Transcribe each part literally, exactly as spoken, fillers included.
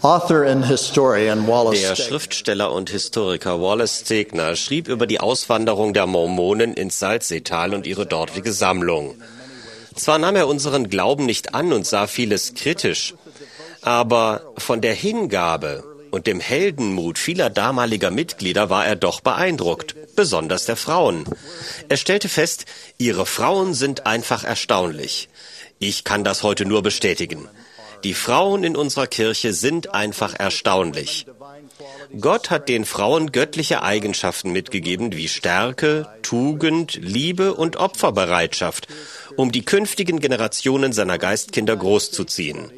Author and historian Wallace Der Schriftsteller und Historiker Wallace Stegner schrieb über die Auswanderung der Mormonen ins Salzseetal und ihre dortige Sammlung. Zwar nahm er unseren Glauben nicht an und sah vieles kritisch, aber von der Hingabe und dem Heldenmut vieler damaliger Mitglieder war er doch beeindruckt, besonders der Frauen. Er stellte fest, ihre Frauen sind einfach erstaunlich. Ich kann das heute nur bestätigen. Die Frauen in unserer Kirche sind einfach erstaunlich. Gott hat den Frauen göttliche Eigenschaften mitgegeben wie Stärke, Tugend, Liebe und Opferbereitschaft, um die künftigen Generationen seiner Geistkinder großzuziehen.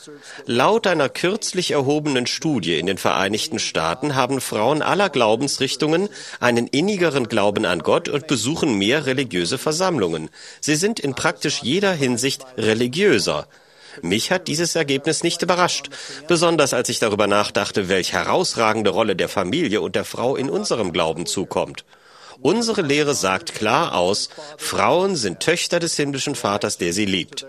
Laut einer kürzlich erhobenen Studie in den Vereinigten Staaten haben Frauen aller Glaubensrichtungen einen innigeren Glauben an Gott und besuchen mehr religiöse Versammlungen. Sie sind in praktisch jeder Hinsicht religiöser. Mich hat dieses Ergebnis nicht überrascht, besonders als ich darüber nachdachte, welch herausragende Rolle der Familie und der Frau in unserem Glauben zukommt. Unsere Lehre sagt klar aus, Frauen sind Töchter des himmlischen Vaters, der sie liebt.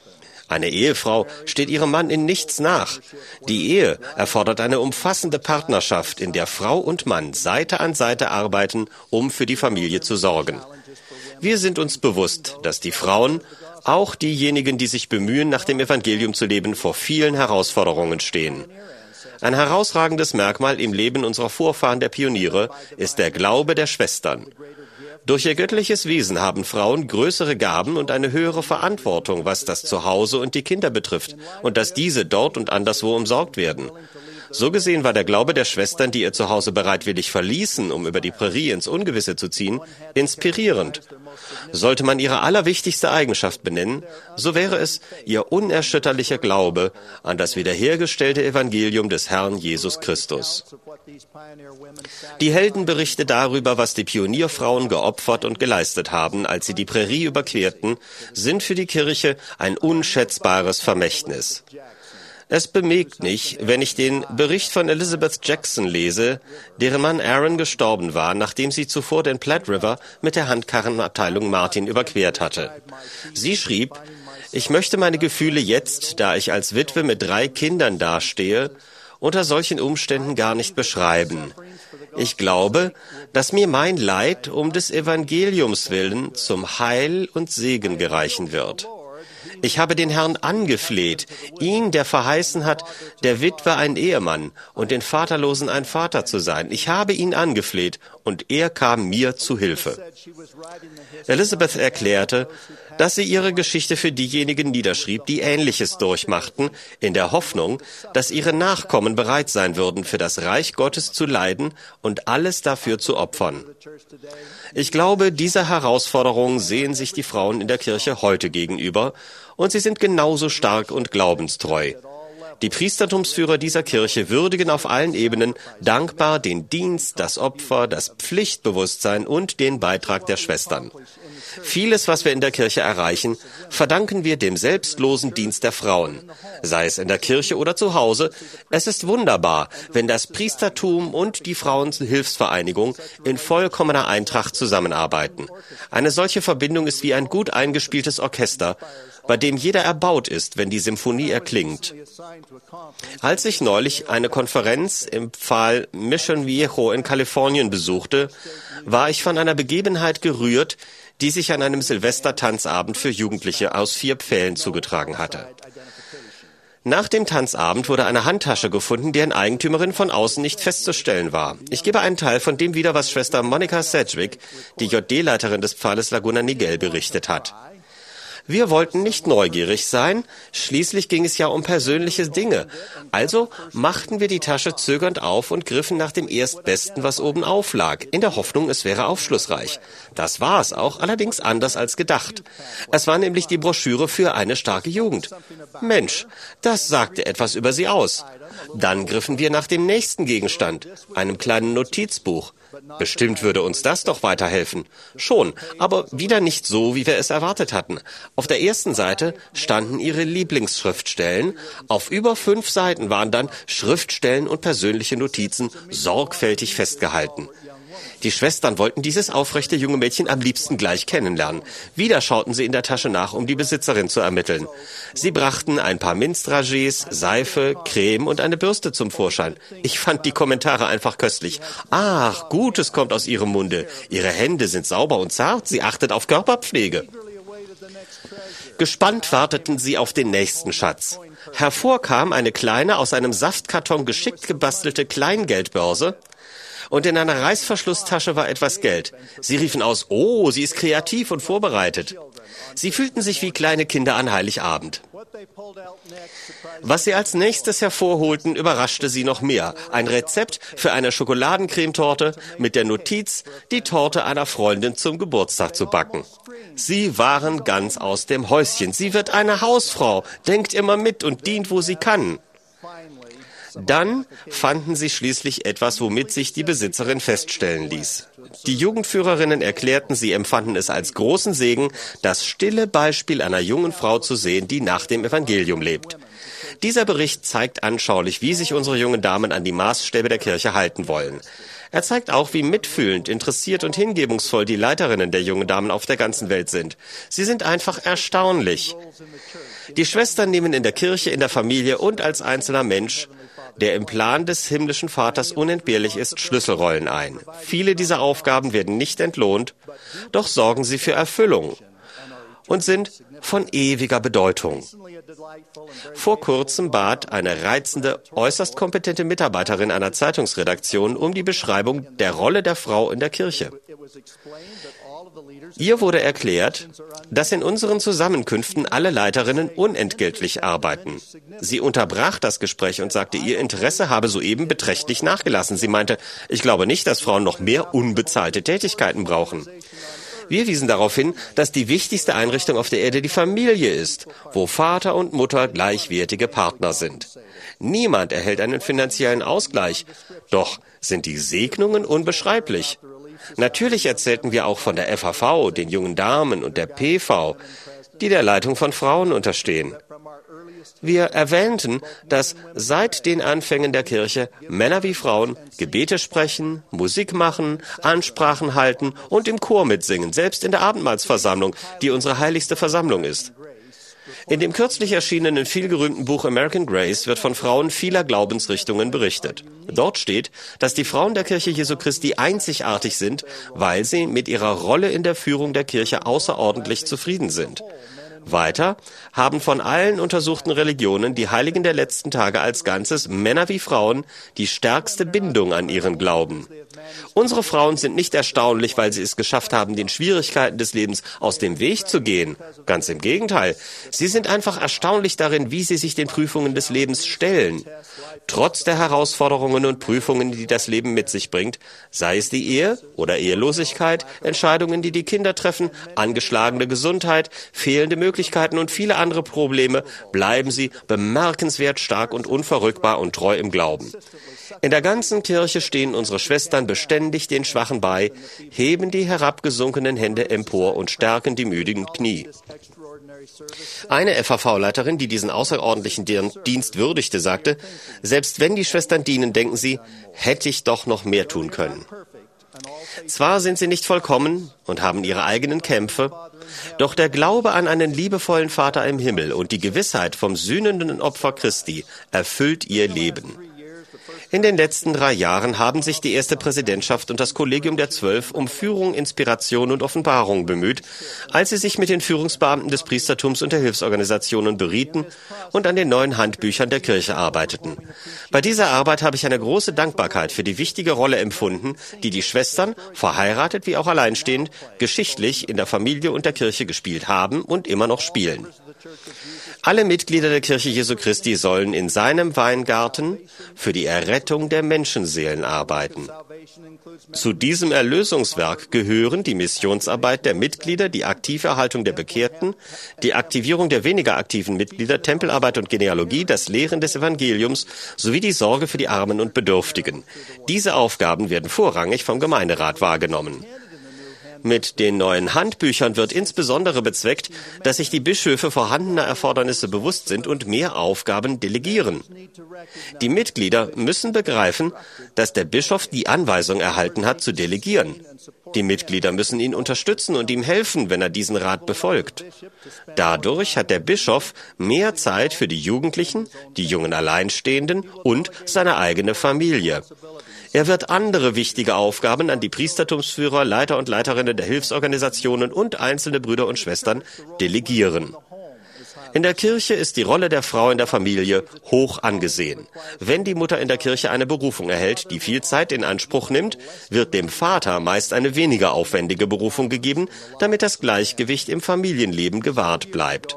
Eine Ehefrau steht ihrem Mann in nichts nach. Die Ehe erfordert eine umfassende Partnerschaft, in der Frau und Mann Seite an Seite arbeiten, um für die Familie zu sorgen. Wir sind uns bewusst, dass die Frauen, auch diejenigen, die sich bemühen, nach dem Evangelium zu leben, vor vielen Herausforderungen stehen. Ein herausragendes Merkmal im Leben unserer Vorfahren der Pioniere ist der Glaube der Schwestern. Durch ihr göttliches Wesen haben Frauen größere Gaben und eine höhere Verantwortung, was das Zuhause und die Kinder betrifft, und dass diese dort und anderswo umsorgt werden. So gesehen war der Glaube der Schwestern, die ihr Zuhause bereitwillig verließen, um über die Prärie ins Ungewisse zu ziehen, inspirierend. Sollte man ihre allerwichtigste Eigenschaft benennen, so wäre es ihr unerschütterlicher Glaube an das wiederhergestellte Evangelium des Herrn Jesus Christus. Die Heldenberichte darüber, was die Pionierfrauen geopfert und geleistet haben, als sie die Prärie überquerten, sind für die Kirche ein unschätzbares Vermächtnis. Es bemegt mich, wenn ich den Bericht von Elizabeth Jackson lese, deren Mann Aaron gestorben war, nachdem sie zuvor den Platte River mit der Handkarrenabteilung Martin überquert hatte. Sie schrieb, ich möchte meine Gefühle jetzt, da ich als Witwe mit drei Kindern dastehe, unter solchen Umständen gar nicht beschreiben. Ich glaube, dass mir mein Leid um des Evangeliums willen zum Heil und Segen gereichen wird. Ich habe den Herrn angefleht, ihn, der verheißen hat, der Witwe ein Ehemann und den Vaterlosen ein Vater zu sein. Ich habe ihn angefleht und er kam mir zu Hilfe. Elizabeth erklärte, dass sie ihre Geschichte für diejenigen niederschrieb, die Ähnliches durchmachten, in der Hoffnung, dass ihre Nachkommen bereit sein würden, für das Reich Gottes zu leiden und alles dafür zu opfern. Ich glaube, dieser Herausforderung sehen sich die Frauen in der Kirche heute gegenüber, und sie sind genauso stark und glaubenstreu. Die Priestertumsführer dieser Kirche würdigen auf allen Ebenen dankbar den Dienst, das Opfer, das Pflichtbewusstsein und den Beitrag der Schwestern. Vieles, was wir in der Kirche erreichen, verdanken wir dem selbstlosen Dienst der Frauen, sei es in der Kirche oder zu Hause. Es ist wunderbar, wenn das Priestertum und die Frauenhilfsvereinigung in vollkommener Eintracht zusammenarbeiten. Eine solche Verbindung ist wie ein gut eingespieltes Orchester, bei dem jeder erbaut ist, wenn die Symphonie erklingt. Als ich neulich eine Konferenz im Pfahl Mission Viejo in Kalifornien besuchte, war ich von einer Begebenheit gerührt, die sich an einem Silvestertanzabend für Jugendliche aus vier Pfählen zugetragen hatte. Nach dem Tanzabend wurde eine Handtasche gefunden, deren Eigentümerin von außen nicht festzustellen war. Ich gebe einen Teil von dem wieder, was Schwester Monica Sedgwick, die J D-Leiterin des Pfahles Laguna Niguel, berichtet hat. Wir wollten nicht neugierig sein, schließlich ging es ja um persönliche Dinge. Also machten wir die Tasche zögernd auf und griffen nach dem Erstbesten, was oben auflag, in der Hoffnung, es wäre aufschlussreich. Das war es auch, allerdings anders als gedacht. Es war nämlich die Broschüre für eine starke Jugend. Mensch, das sagte etwas über sie aus. Dann griffen wir nach dem nächsten Gegenstand, einem kleinen Notizbuch. Bestimmt würde uns das doch weiterhelfen. Schon, aber wieder nicht so, wie wir es erwartet hatten. Auf der ersten Seite standen ihre Lieblingsschriftstellen. Auf über fünf Seiten waren dann Schriftstellen und persönliche Notizen sorgfältig festgehalten. Die Schwestern wollten dieses aufrechte junge Mädchen am liebsten gleich kennenlernen. Wieder schauten sie in der Tasche nach, um die Besitzerin zu ermitteln. Sie brachten ein paar Minzdragees, Seife, Creme und eine Bürste zum Vorschein. Ich fand die Kommentare einfach köstlich. Ach, Gutes kommt aus ihrem Munde. Ihre Hände sind sauber und zart. Sie achtet auf Körperpflege. Gespannt warteten sie auf den nächsten Schatz. Hervor kam eine kleine, aus einem Saftkarton geschickt gebastelte Kleingeldbörse und in einer Reißverschlusstasche war etwas Geld. Sie riefen aus, oh, sie ist kreativ und vorbereitet. Sie fühlten sich wie kleine Kinder an Heiligabend. Was sie als nächstes hervorholten, überraschte sie noch mehr. Ein Rezept für eine Schokoladencremetorte mit der Notiz, die Torte einer Freundin zum Geburtstag zu backen. Sie waren ganz aus dem Häuschen. Sie wird eine Hausfrau, denkt immer mit und dient, wo sie kann. Dann fanden sie schließlich etwas, womit sich die Besitzerin feststellen ließ. Die Jugendführerinnen erklärten, sie empfanden es als großen Segen, das stille Beispiel einer jungen Frau zu sehen, die nach dem Evangelium lebt. Dieser Bericht zeigt anschaulich, wie sich unsere jungen Damen an die Maßstäbe der Kirche halten wollen. Er zeigt auch, wie mitfühlend, interessiert und hingebungsvoll die Leiterinnen der jungen Damen auf der ganzen Welt sind. Sie sind einfach erstaunlich. Die Schwestern nehmen in der Kirche, in der Familie und als einzelner Mensch, der im Plan des himmlischen Vaters unentbehrlich ist, Schlüsselrollen ein. Viele dieser Aufgaben werden nicht entlohnt, doch sorgen sie für Erfüllung und sind von ewiger Bedeutung. Vor kurzem bat eine reizende, äußerst kompetente Mitarbeiterin einer Zeitungsredaktion um die Beschreibung der Rolle der Frau in der Kirche. Ihr wurde erklärt, dass in unseren Zusammenkünften alle Leiterinnen unentgeltlich arbeiten. Sie unterbrach das Gespräch und sagte, ihr Interesse habe soeben beträchtlich nachgelassen. Sie meinte, ich glaube nicht, dass Frauen noch mehr unbezahlte Tätigkeiten brauchen. Wir wiesen darauf hin, dass die wichtigste Einrichtung auf der Erde die Familie ist, wo Vater und Mutter gleichwertige Partner sind. Niemand erhält einen finanziellen Ausgleich, doch sind die Segnungen unbeschreiblich. Natürlich erzählten wir auch von der F H V, den jungen Damen und der P V, die der Leitung von Frauen unterstehen. Wir erwähnten, dass seit den Anfängen der Kirche Männer wie Frauen Gebete sprechen, Musik machen, Ansprachen halten und im Chor mitsingen, selbst in der Abendmahlsversammlung, die unsere heiligste Versammlung ist. In dem kürzlich erschienenen vielgerühmten Buch American Grace wird von Frauen vieler Glaubensrichtungen berichtet. Dort steht, dass die Frauen der Kirche Jesu Christi einzigartig sind, weil sie mit ihrer Rolle in der Führung der Kirche außerordentlich zufrieden sind. Weiter haben von allen untersuchten Religionen die Heiligen der letzten Tage als Ganzes, Männer wie Frauen, die stärkste Bindung an ihren Glauben. Unsere Frauen sind nicht erstaunlich, weil sie es geschafft haben, den Schwierigkeiten des Lebens aus dem Weg zu gehen. Ganz im Gegenteil. Sie sind einfach erstaunlich darin, wie sie sich den Prüfungen des Lebens stellen. Trotz der Herausforderungen und Prüfungen, die das Leben mit sich bringt, sei es die Ehe oder Ehelosigkeit, Entscheidungen, die die Kinder treffen, angeschlagene Gesundheit, fehlende Möglichkeiten und viele andere Probleme, bleiben sie bemerkenswert stark und unverrückbar und treu im Glauben. In der ganzen Kirche stehen unsere Schwestern beständig den Schwachen bei, heben die herabgesunkenen Hände empor und stärken die müdigen Knie. Eine F H V-Leiterin, die diesen außerordentlichen Dienst würdigte, sagte, selbst wenn die Schwestern dienen, denken sie, hätte ich doch noch mehr tun können. Zwar sind sie nicht vollkommen und haben ihre eigenen Kämpfe, doch der Glaube an einen liebevollen Vater im Himmel und die Gewissheit vom sühnenden Opfer Christi erfüllt ihr Leben. In den letzten drei Jahren haben sich die erste Präsidentschaft und das Kollegium der Zwölf um Führung, Inspiration und Offenbarung bemüht, als sie sich mit den Führungsbeamten des Priestertums und der Hilfsorganisationen berieten und an den neuen Handbüchern der Kirche arbeiteten. Bei dieser Arbeit habe ich eine große Dankbarkeit für die wichtige Rolle empfunden, die die Schwestern, verheiratet wie auch alleinstehend, geschichtlich in der Familie und der Kirche gespielt haben und immer noch spielen. Alle Mitglieder der Kirche Jesu Christi sollen in seinem Weingarten für die Errettung der Menschenseelen arbeiten. Zu diesem Erlösungswerk gehören die Missionsarbeit der Mitglieder, die aktive Erhaltung der Bekehrten, die Aktivierung der weniger aktiven Mitglieder, Tempelarbeit und Genealogie, das Lehren des Evangeliums sowie die Sorge für die Armen und Bedürftigen. Diese Aufgaben werden vorrangig vom Gemeinderat wahrgenommen. Mit den neuen Handbüchern wird insbesondere bezweckt, dass sich die Bischöfe vorhandener Erfordernisse bewusst sind und mehr Aufgaben delegieren. Die Mitglieder müssen begreifen, dass der Bischof die Anweisung erhalten hat, zu delegieren. Die Mitglieder müssen ihn unterstützen und ihm helfen, wenn er diesen Rat befolgt. Dadurch hat der Bischof mehr Zeit für die Jugendlichen, die jungen Alleinstehenden und seine eigene Familie. Er wird andere wichtige Aufgaben an die Priestertumsführer, Leiter und Leiterinnen der Hilfsorganisationen und einzelne Brüder und Schwestern delegieren. In der Kirche ist die Rolle der Frau in der Familie hoch angesehen. Wenn die Mutter in der Kirche eine Berufung erhält, die viel Zeit in Anspruch nimmt, wird dem Vater meist eine weniger aufwendige Berufung gegeben, damit das Gleichgewicht im Familienleben gewahrt bleibt.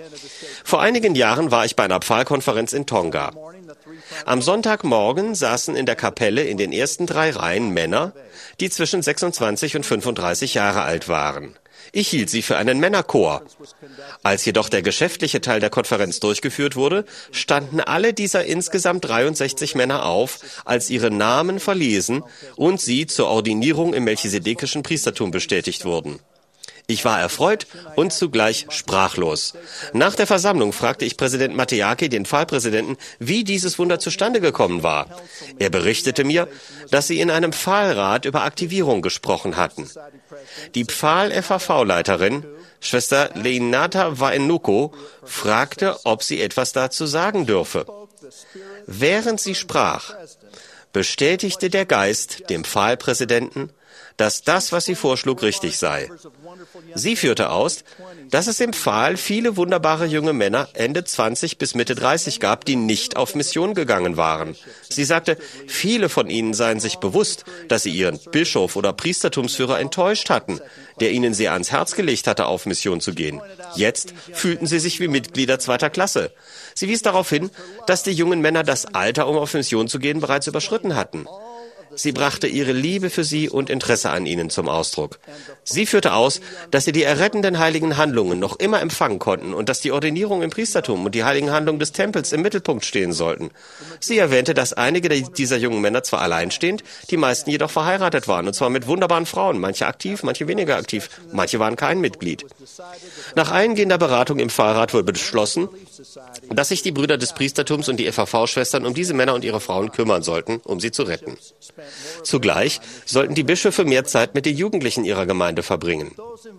Vor einigen Jahren war ich bei einer Pfahlkonferenz in Tonga. Am Sonntagmorgen saßen in der Kapelle in den ersten drei Reihen Männer, die zwischen sechsundzwanzig und fünfunddreißig Jahre alt waren. Ich hielt sie für einen Männerchor. Als jedoch der geschäftliche Teil der Konferenz durchgeführt wurde, standen alle dieser insgesamt dreiundsechzig Männer auf, als ihre Namen verlesen und sie zur Ordinierung im melchisedekischen Priestertum bestätigt wurden. Ich war erfreut und zugleich sprachlos. Nach der Versammlung fragte ich Präsident Matejaki, den Pfahlpräsidenten, wie dieses Wunder zustande gekommen war. Er berichtete mir, dass sie in einem Pfahlrat über Aktivierung gesprochen hatten. Die Pfahl-F A V-Leiterin, Schwester Leinata Waenuko, fragte, ob sie etwas dazu sagen dürfe. Während sie sprach, bestätigte der Geist dem Pfahlpräsidenten, dass das, was sie vorschlug, richtig sei. Sie führte aus, dass es im Pfahl viele wunderbare junge Männer Ende zwanzig bis Mitte dreißig gab, die nicht auf Mission gegangen waren. Sie sagte, viele von ihnen seien sich bewusst, dass sie ihren Bischof oder Priestertumsführer enttäuscht hatten, der ihnen sehr ans Herz gelegt hatte, auf Mission zu gehen. Jetzt fühlten sie sich wie Mitglieder zweiter Klasse. Sie wies darauf hin, dass die jungen Männer das Alter, um auf Mission zu gehen, bereits überschritten hatten. Sie brachte ihre Liebe für sie und Interesse an ihnen zum Ausdruck. Sie führte aus, dass sie die errettenden heiligen Handlungen noch immer empfangen konnten und dass die Ordinierung im Priestertum und die heiligen Handlungen des Tempels im Mittelpunkt stehen sollten. Sie erwähnte, dass einige dieser jungen Männer zwar alleinstehend, die meisten jedoch verheiratet waren, und zwar mit wunderbaren Frauen, manche aktiv, manche weniger aktiv, manche waren kein Mitglied. Nach eingehender Beratung im Pfarrrat wurde beschlossen, dass sich die Brüder des Priestertums und die F A V-Schwestern um diese Männer und ihre Frauen kümmern sollten, um sie zu retten. Zugleich sollten die Bischöfe mehr Zeit mit den Jugendlichen ihrer Gemeinde verbringen.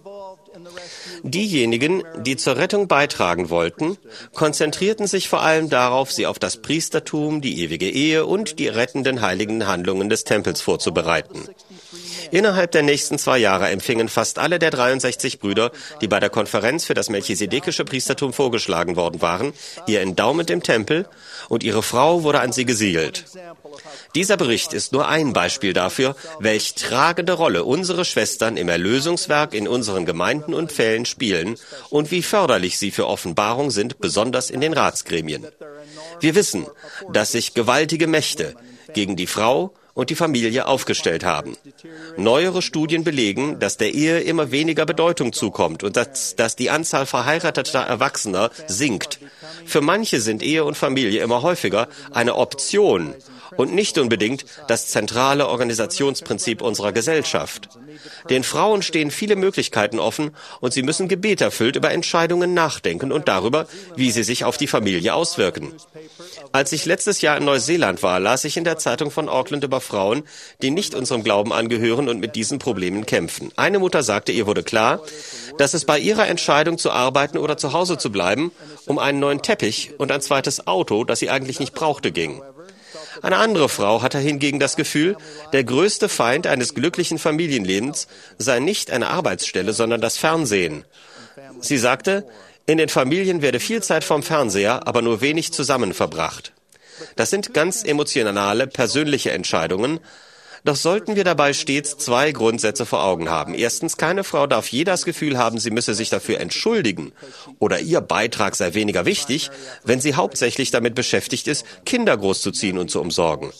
Diejenigen, die zur Rettung beitragen wollten, konzentrierten sich vor allem darauf, sie auf das Priestertum, die ewige Ehe und die rettenden heiligen Handlungen des Tempels vorzubereiten. Innerhalb der nächsten zwei Jahre empfingen fast alle der dreiundsechzig Brüder, die bei der Konferenz für das melchisedekische Priestertum vorgeschlagen worden waren, ihr Endowment im Tempel und ihre Frau wurde an sie gesiegelt. Dieser Bericht ist nur ein Beispiel dafür, welch tragende Rolle unsere Schwestern im Erlösungswerk in unseren Gemeinden und Pfählen spielen und wie förderlich sie für Offenbarung sind, besonders in den Ratsgremien. Wir wissen, dass sich gewaltige Mächte gegen die Frau und die Familie aufgestellt haben. Neuere Studien belegen, dass der Ehe immer weniger Bedeutung zukommt und dass, dass die Anzahl verheirateter Erwachsener sinkt. Für manche sind Ehe und Familie immer häufiger eine Option und nicht unbedingt das zentrale Organisationsprinzip unserer Gesellschaft. Den Frauen stehen viele Möglichkeiten offen und sie müssen gebeterfüllt über Entscheidungen nachdenken und darüber, wie sie sich auf die Familie auswirken. Als ich letztes Jahr in Neuseeland war, las ich in der Zeitung von Auckland über Frauen, die nicht unserem Glauben angehören und mit diesen Problemen kämpfen. Eine Mutter sagte, ihr wurde klar, dass es bei ihrer Entscheidung zu arbeiten oder zu Hause zu bleiben, um einen neuen Teppich und ein zweites Auto, das sie eigentlich nicht brauchte, ging. Eine andere Frau hatte hingegen das Gefühl, der größte Feind eines glücklichen Familienlebens sei nicht eine Arbeitsstelle, sondern das Fernsehen. Sie sagte, in den Familien werde viel Zeit vom Fernseher, aber nur wenig zusammen verbracht. Das sind ganz emotionale, persönliche Entscheidungen, doch sollten wir dabei stets zwei Grundsätze vor Augen haben. Erstens, keine Frau darf je das Gefühl haben, sie müsse sich dafür entschuldigen oder ihr Beitrag sei weniger wichtig, wenn sie hauptsächlich damit beschäftigt ist, Kinder großzuziehen und zu umsorgen.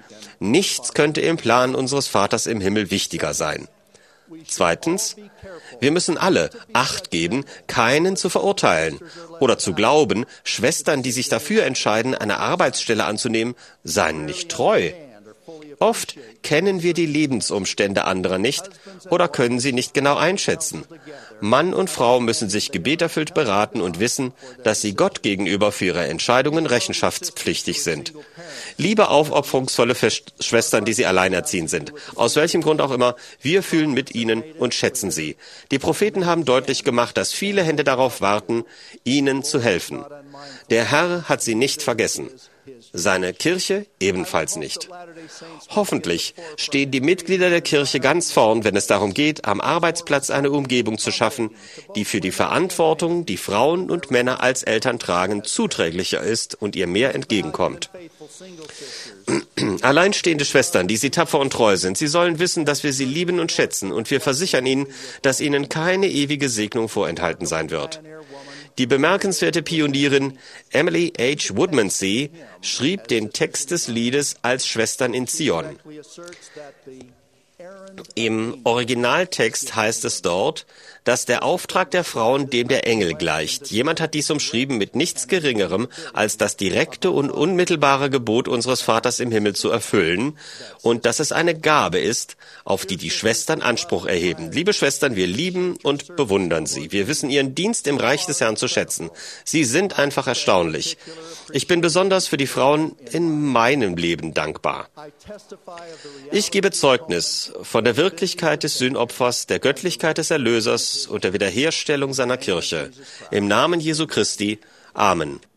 Nichts könnte im Plan unseres Vaters im Himmel wichtiger sein. Zweitens, wir müssen alle Acht geben, keinen zu verurteilen oder zu glauben, Schwestern, die sich dafür entscheiden, eine Arbeitsstelle anzunehmen, seien nicht treu. Oft kennen wir die Lebensumstände anderer nicht oder können sie nicht genau einschätzen. Mann und Frau müssen sich gebeterfüllt beraten und wissen, dass sie Gott gegenüber für ihre Entscheidungen rechenschaftspflichtig sind. Liebe aufopferungsvolle Schwestern, die sie alleinerziehend sind. Aus welchem Grund auch immer, wir fühlen mit ihnen und schätzen sie. Die Propheten haben deutlich gemacht, dass viele Hände darauf warten, ihnen zu helfen. Der Herr hat sie nicht vergessen. Seine Kirche ebenfalls nicht. Hoffentlich stehen die Mitglieder der Kirche ganz vorn, wenn es darum geht, am Arbeitsplatz eine Umgebung zu schaffen, die für die Verantwortung, die Frauen und Männer als Eltern tragen, zuträglicher ist und ihr mehr entgegenkommt. Alleinstehende Schwestern, die sie tapfer und treu sind, sie sollen wissen, dass wir sie lieben und schätzen, und wir versichern ihnen, dass ihnen keine ewige Segnung vorenthalten sein wird. Die bemerkenswerte Pionierin Emily H. Woodmansee schrieb den Text des Liedes als Schwestern in Zion. Im Originaltext heißt es dort, dass der Auftrag der Frauen dem der Engel gleicht. Jemand hat dies umschrieben mit nichts Geringerem als das direkte und unmittelbare Gebot unseres Vaters im Himmel zu erfüllen und dass es eine Gabe ist, auf die die Schwestern Anspruch erheben. Liebe Schwestern, wir lieben und bewundern Sie. Wir wissen Ihren Dienst im Reich des Herrn zu schätzen. Sie sind einfach erstaunlich. Ich bin besonders für die Frauen in meinem Leben dankbar. Ich gebe Zeugnis von der Wirklichkeit des Sühnopfers, der Göttlichkeit des Erlösers und der Wiederherstellung seiner Kirche. Im Namen Jesu Christi. Amen.